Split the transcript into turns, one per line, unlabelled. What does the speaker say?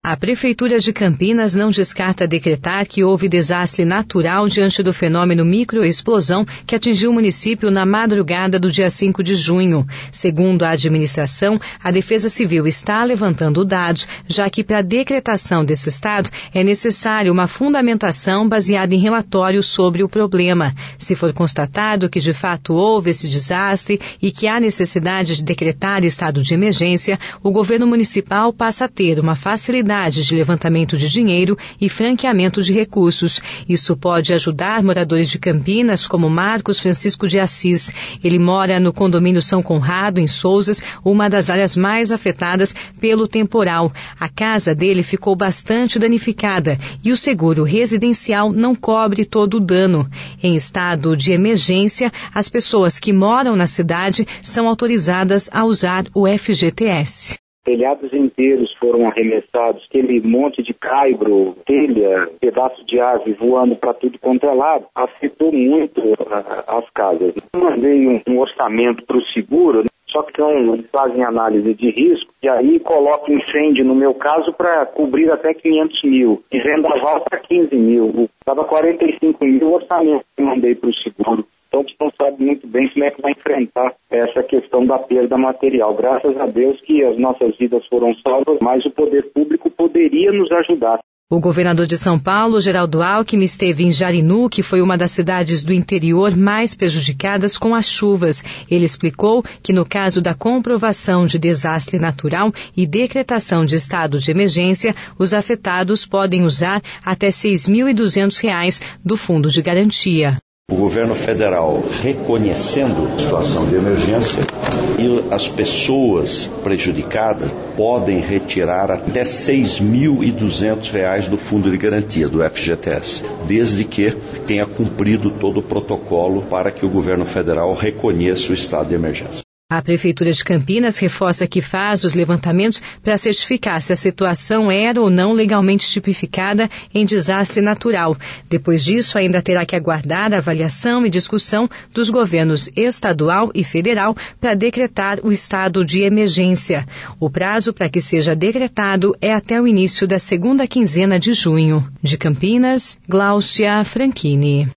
A Prefeitura de Campinas não descarta decretar que houve desastre natural diante do fenômeno microexplosão que atingiu o município na madrugada do dia 5 de junho. Segundo a administração, a Defesa Civil está levantando dados, já que para a decretação desse estado é necessário uma fundamentação baseada em relatórios sobre o problema. Se for constatado que de fato houve esse desastre e que há necessidade de decretar estado de emergência, o governo municipal passa a ter uma facilidade de levantamento de dinheiro e franqueamento de recursos. Isso pode ajudar moradores de Campinas, como Marcos Francisco de Assis. Ele mora no condomínio São Conrado, em Sousas, uma das áreas mais afetadas pelo temporal. A casa dele ficou bastante danificada e o seguro residencial não cobre todo o dano. Em estado de emergência, as pessoas que moram na cidade são autorizadas a usar o FGTS.
Telhados inteiros foram arremessados, aquele monte de caibro, telha, pedaço de árvore voando para tudo quanto é lado, afetou muito as casas. Eu mandei um orçamento para o seguro, só que eles fazem análise de risco e aí colocam incêndio, no meu caso, para cobrir até 500 mil e vendaval para 15 mil. Estava 45 mil o orçamento que eu mandei para o seguro. Então, a gente não sabe muito bem como é que vai enfrentar essa questão da perda material. Graças a Deus que as nossas vidas foram salvas, mas o poder público poderia nos ajudar.
O governador de São Paulo, Geraldo Alckmin, esteve em Jarinu, que foi uma das cidades do interior mais prejudicadas com as chuvas. Ele explicou que no caso da comprovação de desastre natural e decretação de estado de emergência, os afetados podem usar até R$ 6.200 do Fundo de Garantia.
O governo federal reconhecendo a situação de emergência e as pessoas prejudicadas podem retirar até R$ 6.200 do Fundo de Garantia, do FGTS, desde que tenha cumprido todo o protocolo para que o governo federal reconheça o estado de emergência.
A Prefeitura de Campinas reforça que faz os levantamentos para certificar se a situação era ou não legalmente tipificada em desastre natural. Depois disso, ainda terá que aguardar a avaliação e discussão dos governos estadual e federal para decretar o estado de emergência. O prazo para que seja decretado é até o início da segunda quinzena de junho. De Campinas, Gláucia Franchini.